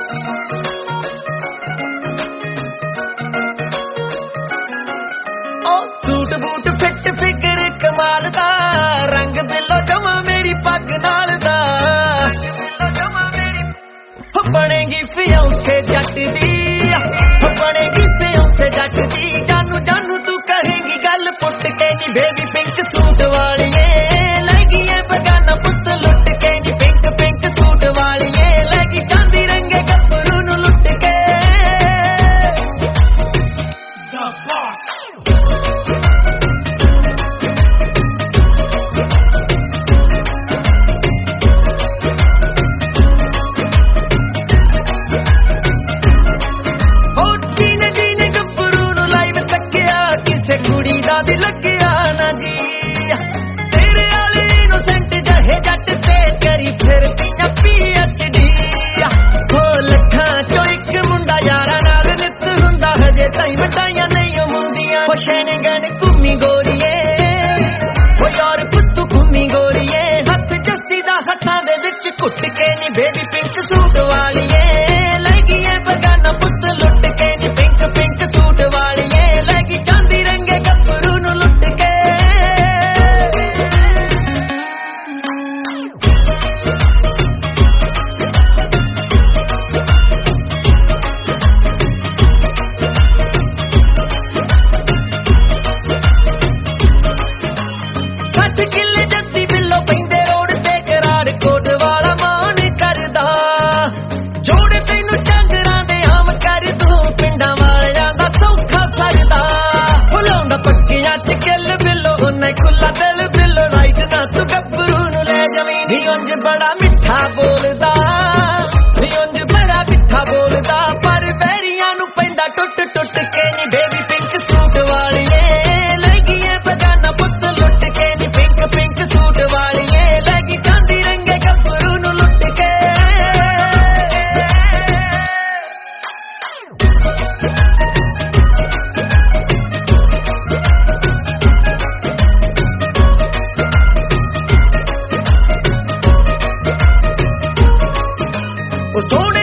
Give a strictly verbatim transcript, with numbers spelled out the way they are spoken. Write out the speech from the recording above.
suit boot fit फिकर कमाल दा रंग बिलो जमा मेरी पग नाल दा बनेगी फियांसे जट दी बनेगी फियांसे जट दी जानू जानू तू करेंगी गल पुट के नी बेबी पिंक सूट वालिए लगी है बगाना पुत लुट के नी पिंक पिंक सूट वालिए लगी चांदी रंगे गबरू नू लुट के भी लग्या ना जी तेरे आले इनोसेंट जहे जट ते करी फिरदियां पी एच डी हो लखां चो इक मुंडा यारा नाल नित हुंदा हजे ताई मटाइयां नहीं मुंदियां हो शैनगन घूमी गोरीए हो यार पुत्तू घूमी गोरीए हथ जस्सी दा हत्थां दे विच घुट के नी बेबी पिंक सूट वालिए लगी है बगाना पुत लुट के नी पिंक पिंक सूट वालिए लगी चांदी रंगे गबरू नू लुट के सठ किले जद्दी बिलो पैंदे रोड ते करार कोट वाला मान करदा जोड़ तैनू चांगरां दे आम कर दूं पिंडां वालियां दा सौखा सरदा भुलाउंदा पक्कियां च किल बिलो उन्ने खुला दिल बिलो लाइट ना तू गबरू नू ले जमीन नी उंज बड़ा मिठा बोलदा नी उंज बड़ा मिठा बोलदा पर बैरियां नू पैंदा टुट टुट के नी बेबी पिंक सूट वालिए लगी है बगाना पुत लुट के नी पिंक पिंक सूट वालिए लगी चांदी रंगे गबरू नू लुट के सोने